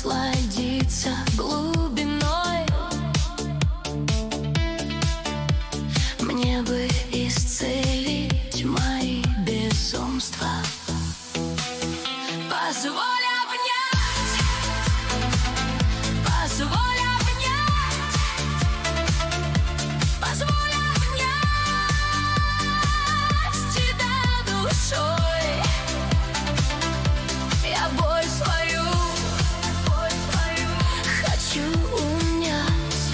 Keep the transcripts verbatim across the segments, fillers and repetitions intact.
насладиться глубиной. Мне бы исцелить мои безумства. Позволь обнять, позволь обнять, позволь обнять тебя душой. Я боль свою хочу унять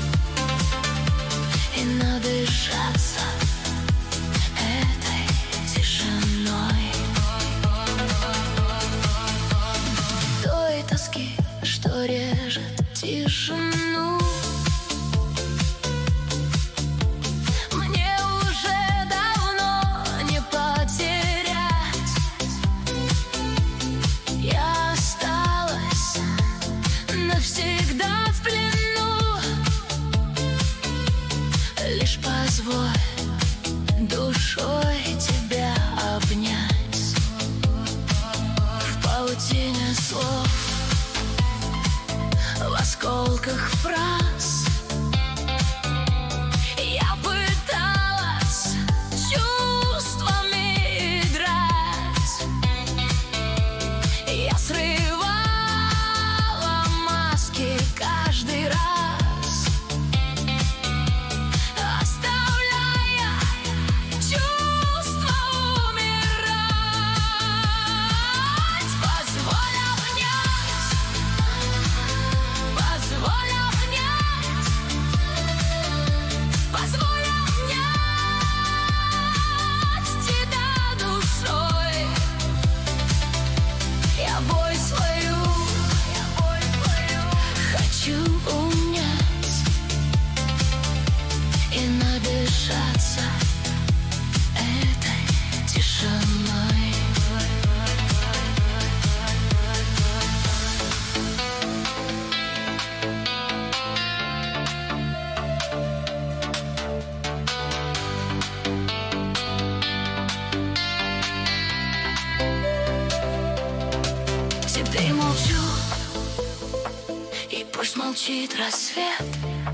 и надышаться этой тишиной, той тоски, что режет тишину. Мне уже давно не потерять. Я осталась навсегда в плену. Лишь позволь душой тебя обнять. В паутине слов, в осколках фраз я пыталась чувствами играть. Я срывала маски каждый раз, оставляя чувства умирать. Позволь обнять, позволь обнять, позволь обнять тебя душой. Я боль свою хочу унять и надышаться этой тишиной. Теперь молчу, и пусть молчит рассвет,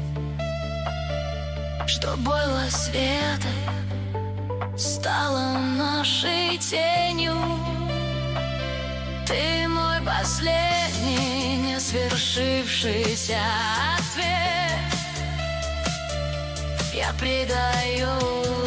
что было светом стала нашей тенью. Ты мой последний не свершившийся ответ. Я предаю